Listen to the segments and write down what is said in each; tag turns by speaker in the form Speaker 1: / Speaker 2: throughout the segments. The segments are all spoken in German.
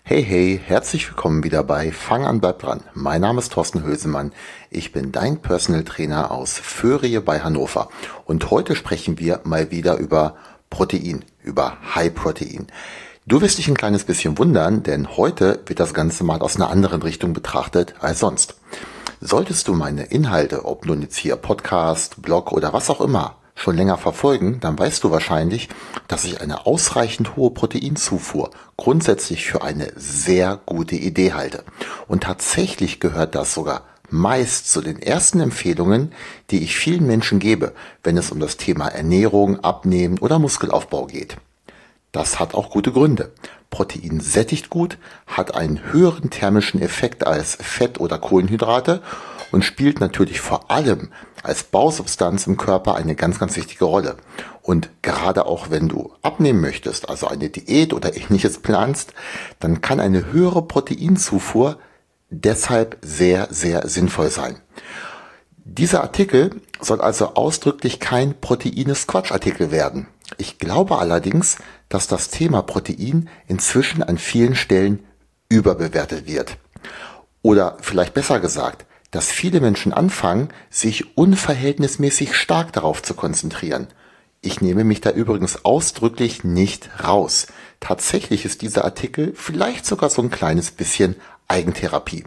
Speaker 1: Hey, hey, herzlich willkommen wieder bei Fang an, bleib dran. Mein Name ist Thorsten Hösemann. Ich bin dein Personal Trainer aus Föhriye bei Hannover. Und heute sprechen wir mal wieder über Protein, über High Protein. Du wirst dich ein kleines bisschen wundern, denn heute wird das Ganze mal aus einer anderen Richtung betrachtet als sonst. Solltest du meine Inhalte, ob nun jetzt hier Podcast, Blog oder was auch immer, schon länger verfolgen, dann weißt du wahrscheinlich, dass ich eine ausreichend hohe Proteinzufuhr grundsätzlich für eine sehr gute Idee halte. Und tatsächlich gehört das sogar meist zu den ersten Empfehlungen, die ich vielen Menschen gebe, wenn es um das Thema Ernährung, Abnehmen oder Muskelaufbau geht. Das hat auch gute Gründe. Protein sättigt gut, hat einen höheren thermischen Effekt als Fett oder Kohlenhydrate und spielt natürlich vor allem als Bausubstanz im Körper eine ganz, ganz wichtige Rolle. Und gerade auch wenn du abnehmen möchtest, also eine Diät oder ähnliches planst, dann kann eine höhere Proteinzufuhr deshalb sehr, sehr sinnvoll sein. Dieser Artikel soll also ausdrücklich kein Protein-ist-Quatsch-Artikel werden. Ich glaube allerdings, dass das Thema Protein inzwischen an vielen Stellen überbewertet wird. Oder vielleicht besser gesagt, dass viele Menschen anfangen, sich unverhältnismäßig stark darauf zu konzentrieren. Ich nehme mich da übrigens ausdrücklich nicht raus. Tatsächlich ist dieser Artikel vielleicht sogar so ein kleines bisschen Eigentherapie.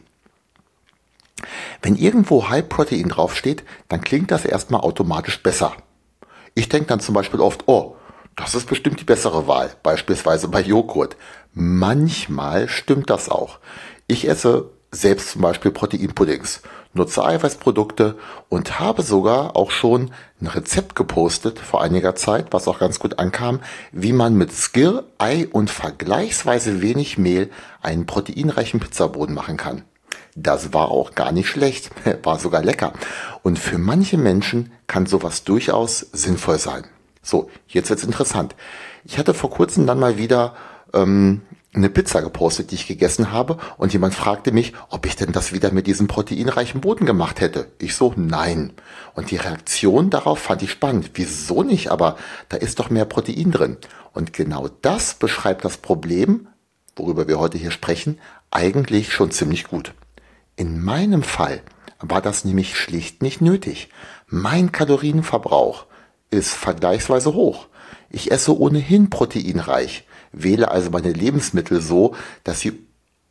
Speaker 1: Wenn irgendwo High Protein draufsteht, dann klingt das erstmal automatisch besser. Ich denke dann zum Beispiel oft, oh, das ist bestimmt die bessere Wahl, beispielsweise bei Joghurt. Manchmal stimmt das auch. Ich esse selbst zum Beispiel Proteinpuddings, nutze Eiweißprodukte und habe sogar auch schon ein Rezept gepostet vor einiger Zeit, was auch ganz gut ankam, wie man mit Skyr, Ei und vergleichsweise wenig Mehl einen proteinreichen Pizzaboden machen kann. Das war auch gar nicht schlecht, war sogar lecker. Und für manche Menschen kann sowas durchaus sinnvoll sein. So, jetzt wird's interessant. Ich hatte vor kurzem dann mal wieder eine Pizza gepostet, die ich gegessen habe, und jemand fragte mich, ob ich denn das wieder mit diesem proteinreichen Boden gemacht hätte. Ich so, nein. Und die Reaktion darauf fand ich spannend. Wieso nicht? Aber da ist doch mehr Protein drin. Und genau das beschreibt das Problem, worüber wir heute hier sprechen, eigentlich schon ziemlich gut. In meinem Fall war das nämlich schlicht nicht nötig. Mein Kalorienverbrauch ist vergleichsweise hoch. Ich esse ohnehin proteinreich, wähle also meine Lebensmittel so, dass sie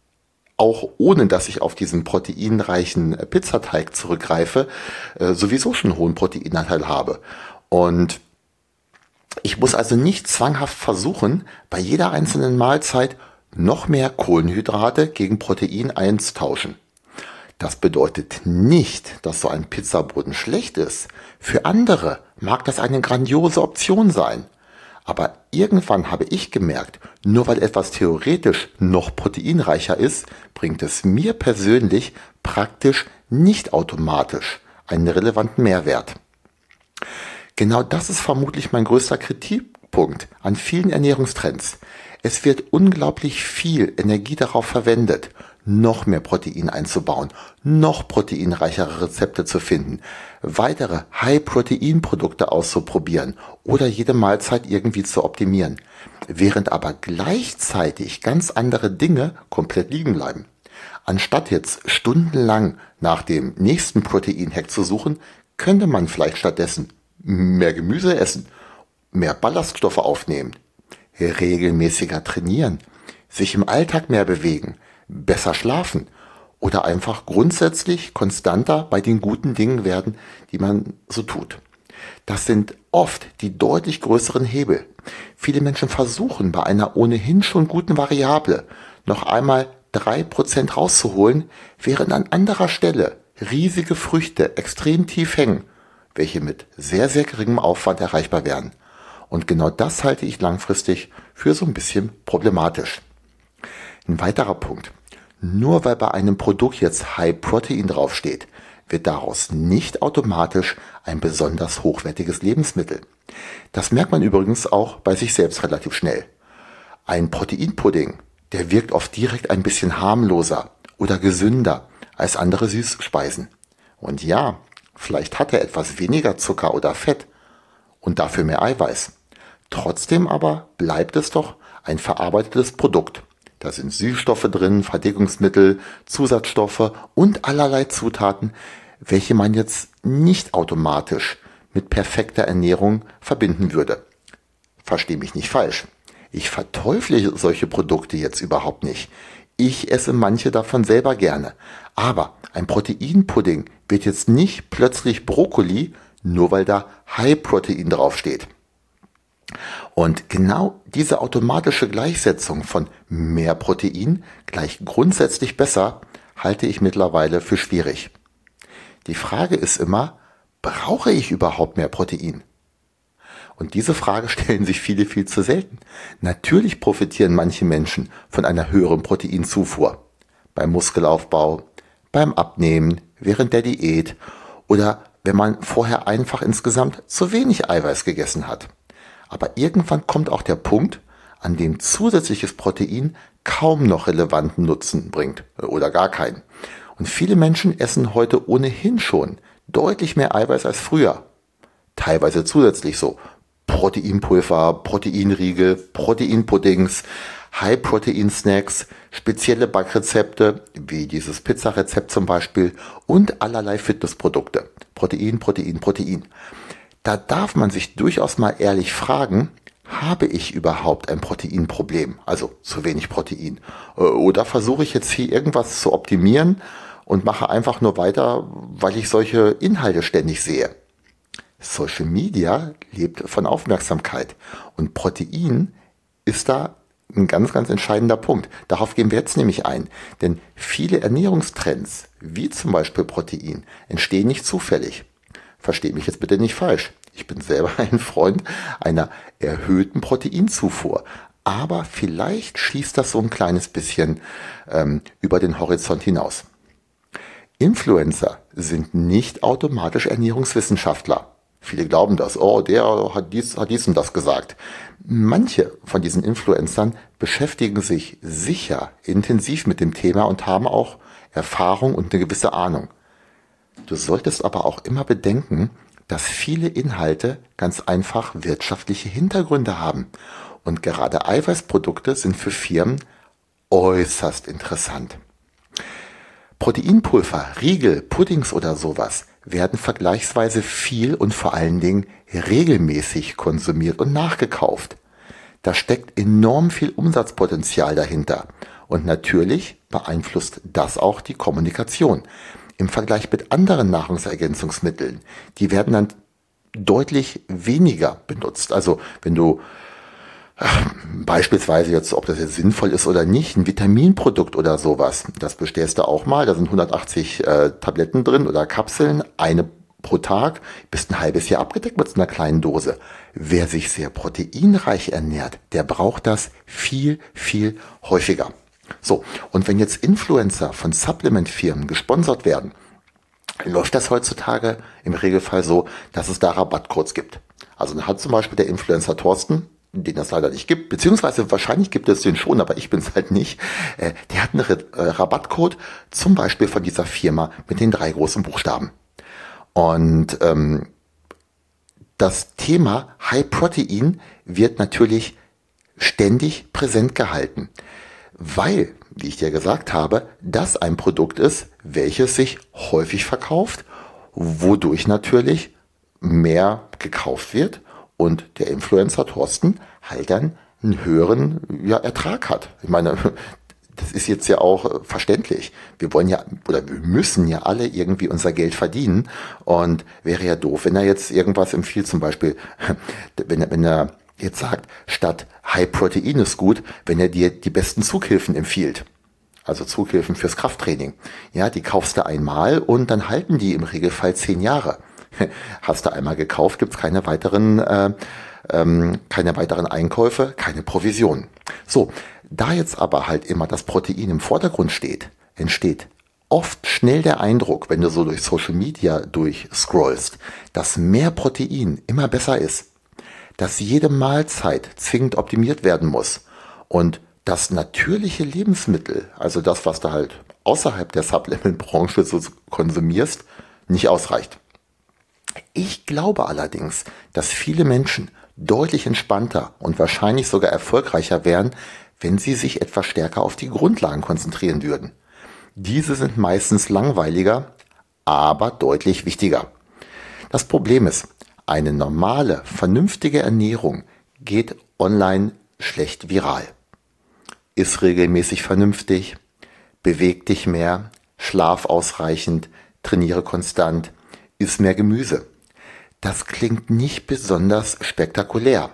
Speaker 1: auch ohne dass ich auf diesen proteinreichen Pizzateig zurückgreife, sowieso schon einen hohen Proteinanteil habe. Und ich muss also nicht zwanghaft versuchen, bei jeder einzelnen Mahlzeit noch mehr Kohlenhydrate gegen Protein einzutauschen. Das bedeutet nicht, dass so ein Pizzaboden schlecht ist. Für andere mag das eine grandiose Option sein. Aber irgendwann habe ich gemerkt, nur weil etwas theoretisch noch proteinreicher ist, bringt es mir persönlich praktisch nicht automatisch einen relevanten Mehrwert. Genau das ist vermutlich mein größter Kritikpunkt an vielen Ernährungstrends. Es wird unglaublich viel Energie darauf verwendet, noch mehr Protein einzubauen, noch proteinreichere Rezepte zu finden, weitere High-Protein-Produkte auszuprobieren oder jede Mahlzeit irgendwie zu optimieren, während aber gleichzeitig ganz andere Dinge komplett liegen bleiben. Anstatt jetzt stundenlang nach dem nächsten Protein-Hack zu suchen, könnte man vielleicht stattdessen mehr Gemüse essen, mehr Ballaststoffe aufnehmen, regelmäßiger trainieren, sich im Alltag mehr bewegen, besser schlafen oder einfach grundsätzlich konstanter bei den guten Dingen werden, die man so tut. Das sind oft die deutlich größeren Hebel. Viele Menschen versuchen bei einer ohnehin schon guten Variable noch einmal 3% rauszuholen, während an anderer Stelle riesige Früchte extrem tief hängen, welche mit sehr, sehr geringem Aufwand erreichbar werden. Und genau das halte ich langfristig für so ein bisschen problematisch. Ein weiterer Punkt. Nur weil bei einem Produkt jetzt High Protein draufsteht, wird daraus nicht automatisch ein besonders hochwertiges Lebensmittel. Das merkt man übrigens auch bei sich selbst relativ schnell. Ein Proteinpudding, der wirkt oft direkt ein bisschen harmloser oder gesünder als andere Süßspeisen. Und ja, vielleicht hat er etwas weniger Zucker oder Fett und dafür mehr Eiweiß. Trotzdem aber bleibt es doch ein verarbeitetes Produkt. Da sind Süßstoffe drin, Verdickungsmittel, Zusatzstoffe und allerlei Zutaten, welche man jetzt nicht automatisch mit perfekter Ernährung verbinden würde. Versteh mich nicht falsch. Ich verteufle solche Produkte jetzt überhaupt nicht. Ich esse manche davon selber gerne. Aber ein Proteinpudding wird jetzt nicht plötzlich Brokkoli, nur weil da High-Protein draufsteht. Und genau diese automatische Gleichsetzung von mehr Protein gleich grundsätzlich besser halte ich mittlerweile für schwierig. Die Frage ist immer, brauche ich überhaupt mehr Protein? Und diese Frage stellen sich viele viel zu selten. Natürlich profitieren manche Menschen von einer höheren Proteinzufuhr. Beim Muskelaufbau, beim Abnehmen, während der Diät oder wenn man vorher einfach insgesamt zu wenig Eiweiß gegessen hat. Aber irgendwann kommt auch der Punkt, an dem zusätzliches Protein kaum noch relevanten Nutzen bringt oder gar keinen. Und viele Menschen essen heute ohnehin schon deutlich mehr Eiweiß als früher. Teilweise zusätzlich so Proteinpulver, Proteinriegel, Proteinpuddings, High-Protein-Snacks, spezielle Backrezepte, wie dieses Pizzarezept zum Beispiel und allerlei Fitnessprodukte. Protein, Protein, Protein. Da darf man sich durchaus mal ehrlich fragen, habe ich überhaupt ein Proteinproblem? Also zu wenig Protein. Oder versuche ich jetzt hier irgendwas zu optimieren und mache einfach nur weiter, weil ich solche Inhalte ständig sehe? Social Media lebt von Aufmerksamkeit und Protein ist da ein ganz, ganz entscheidender Punkt. Darauf gehen wir jetzt nämlich ein, denn viele Ernährungstrends, wie zum Beispiel Protein, entstehen nicht zufällig. Versteht mich jetzt bitte nicht falsch. Ich bin selber ein Freund einer erhöhten Proteinzufuhr. Aber vielleicht schießt das so ein kleines bisschen über den Horizont hinaus. Influencer sind nicht automatisch Ernährungswissenschaftler. Viele glauben das. Oh, der hat dies und das gesagt. Manche von diesen Influencern beschäftigen sich sicher intensiv mit dem Thema und haben auch Erfahrung und eine gewisse Ahnung. Du solltest aber auch immer bedenken, dass viele Inhalte ganz einfach wirtschaftliche Hintergründe haben. Und gerade Eiweißprodukte sind für Firmen äußerst interessant. Proteinpulver, Riegel, Puddings oder sowas werden vergleichsweise viel und vor allen Dingen regelmäßig konsumiert und nachgekauft. Da steckt enorm viel Umsatzpotenzial dahinter. Und natürlich beeinflusst das auch die Kommunikation. Im Vergleich mit anderen Nahrungsergänzungsmitteln, die werden dann deutlich weniger benutzt. Also wenn du beispielsweise jetzt, ob das jetzt sinnvoll ist oder nicht, ein Vitaminprodukt oder sowas, das bestellst du auch mal, da sind 180 Tabletten drin oder Kapseln, eine pro Tag, bist ein halbes Jahr abgedeckt mit so einer kleinen Dose. Wer sich sehr proteinreich ernährt, der braucht das viel, viel häufiger. So, und wenn jetzt Influencer von Supplementfirmen gesponsert werden, läuft das heutzutage im Regelfall so, dass es da Rabattcodes gibt. Also dann hat zum Beispiel der Influencer Thorsten, den das leider nicht gibt, beziehungsweise wahrscheinlich gibt es den schon, aber ich bin es halt nicht, der hat einen Rabattcode, zum Beispiel von dieser Firma mit den 3 großen Buchstaben. Und das Thema High Protein wird natürlich ständig präsent gehalten. Weil, wie ich dir gesagt habe, das ein Produkt ist, welches sich häufig verkauft, wodurch natürlich mehr gekauft wird und der Influencer Thorsten halt dann einen höheren Ertrag hat. Ich meine, das ist jetzt ja auch verständlich. Wir wollen ja oder wir müssen ja alle irgendwie unser Geld verdienen und wäre ja doof, wenn er jetzt irgendwas empfiehlt, zum Beispiel, wenn er jetzt sagt, statt High Protein ist gut, wenn er dir die besten Zughilfen empfiehlt. Also Zughilfen fürs Krafttraining. Ja, die kaufst du einmal und dann halten die im Regelfall 10 Jahre. Hast du einmal gekauft, gibt's keine weiteren Einkäufe, keine Provision. So, da jetzt aber halt immer das Protein im Vordergrund steht, entsteht oft schnell der Eindruck, wenn du so durch Social Media durchscrollst, dass mehr Protein immer besser ist. Dass jede Mahlzeit zwingend optimiert werden muss und dass natürliche Lebensmittel, also das, was du halt außerhalb der Supplement-Branche so konsumierst, nicht ausreicht. Ich glaube allerdings, dass viele Menschen deutlich entspannter und wahrscheinlich sogar erfolgreicher wären, wenn Sie sich etwas stärker auf die Grundlagen konzentrieren würden. Diese sind meistens langweiliger, aber deutlich wichtiger. Das Problem ist, eine normale, vernünftige Ernährung geht online schlecht viral. Iss regelmäßig vernünftig, beweg dich mehr, schlaf ausreichend, trainiere konstant, iss mehr Gemüse. Das klingt nicht besonders spektakulär.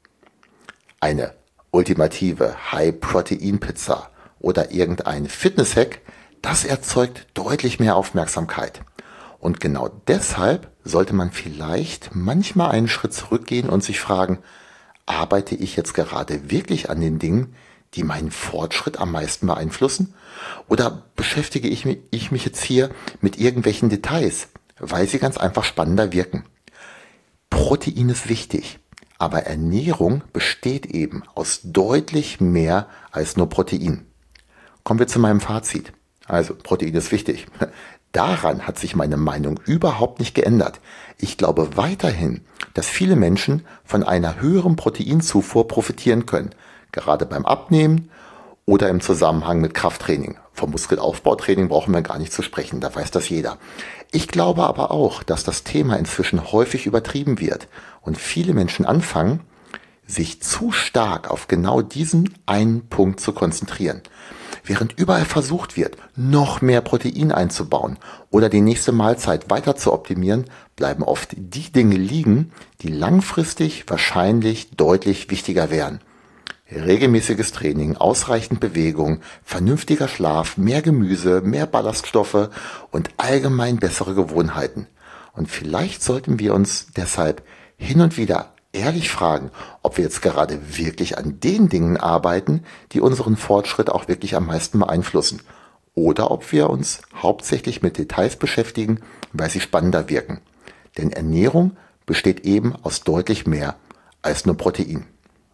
Speaker 1: Eine ultimative High-Protein-Pizza oder irgendein Fitness-Hack, das erzeugt deutlich mehr Aufmerksamkeit. Und genau deshalb sollte man vielleicht manchmal einen Schritt zurückgehen und sich fragen, arbeite ich jetzt gerade wirklich an den Dingen, die meinen Fortschritt am meisten beeinflussen? Oder beschäftige ich mich jetzt hier mit irgendwelchen Details, weil sie ganz einfach spannender wirken? Protein ist wichtig, aber Ernährung besteht eben aus deutlich mehr als nur Protein. Kommen wir zu meinem Fazit. Also, Protein ist wichtig. Daran hat sich meine Meinung überhaupt nicht geändert. Ich glaube weiterhin, dass viele Menschen von einer höheren Proteinzufuhr profitieren können, gerade beim Abnehmen oder im Zusammenhang mit Krafttraining. Vom Muskelaufbautraining brauchen wir gar nicht zu sprechen, da weiß das jeder. Ich glaube aber auch, dass das Thema inzwischen häufig übertrieben wird und viele Menschen anfangen, sich zu stark auf genau diesen einen Punkt zu konzentrieren. Während überall versucht wird, noch mehr Protein einzubauen oder die nächste Mahlzeit weiter zu optimieren, bleiben oft die Dinge liegen, die langfristig wahrscheinlich deutlich wichtiger wären. Regelmäßiges Training, ausreichend Bewegung, vernünftiger Schlaf, mehr Gemüse, mehr Ballaststoffe und allgemein bessere Gewohnheiten. Und vielleicht sollten wir uns deshalb hin und wieder ehrlich fragen, ob wir jetzt gerade wirklich an den Dingen arbeiten, die unseren Fortschritt auch wirklich am meisten beeinflussen. Oder ob wir uns hauptsächlich mit Details beschäftigen, weil sie spannender wirken. Denn Ernährung besteht eben aus deutlich mehr als nur Protein.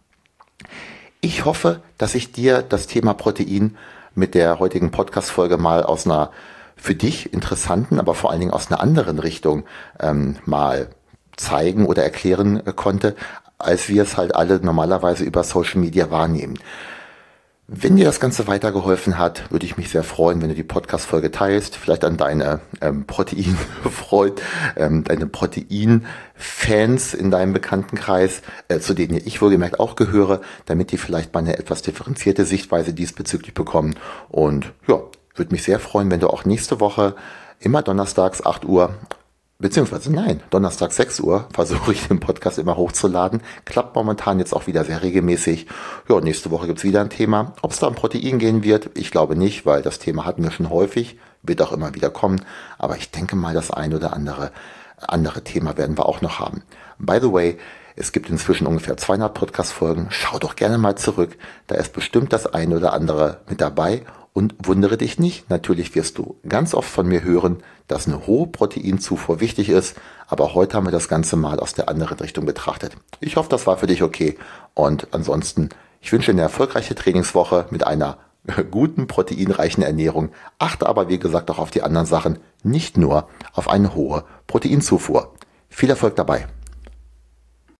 Speaker 1: Ich hoffe, dass ich dir das Thema Protein mit der heutigen Podcast-Folge mal aus einer für dich interessanten, aber vor allen Dingen aus einer anderen Richtung mal zeigen oder erklären konnte, als wir es halt alle normalerweise über Social Media wahrnehmen. Wenn dir das Ganze weitergeholfen hat, würde ich mich sehr freuen, wenn du die Podcast-Folge teilst, vielleicht an deine deine Protein-Fans in deinem Bekanntenkreis, zu denen ich wohlgemerkt auch gehöre, damit die vielleicht mal eine etwas differenzierte Sichtweise diesbezüglich bekommen. Und ja, würde mich sehr freuen, wenn du auch nächste Woche immer donnerstags 8 Uhr Donnerstag 6 Uhr versuche ich den Podcast immer hochzuladen. Klappt momentan jetzt auch wieder sehr regelmäßig. Ja, nächste Woche gibt's wieder ein Thema. Ob es da um Protein gehen wird, ich glaube nicht, weil das Thema hatten wir schon häufig, wird auch immer wieder kommen. Aber ich denke mal, das ein oder andere Thema werden wir auch noch haben. By the way, es gibt inzwischen ungefähr 200 Podcast-Folgen. Schau doch gerne mal zurück. Da ist bestimmt das ein oder andere mit dabei. Und wundere dich nicht, natürlich wirst du ganz oft von mir hören, dass eine hohe Proteinzufuhr wichtig ist, aber heute haben wir das Ganze mal aus der anderen Richtung betrachtet. Ich hoffe, das war für dich okay und ansonsten, ich wünsche dir eine erfolgreiche Trainingswoche mit einer guten, proteinreichen Ernährung, achte aber wie gesagt auch auf die anderen Sachen, nicht nur auf eine hohe Proteinzufuhr. Viel Erfolg dabei!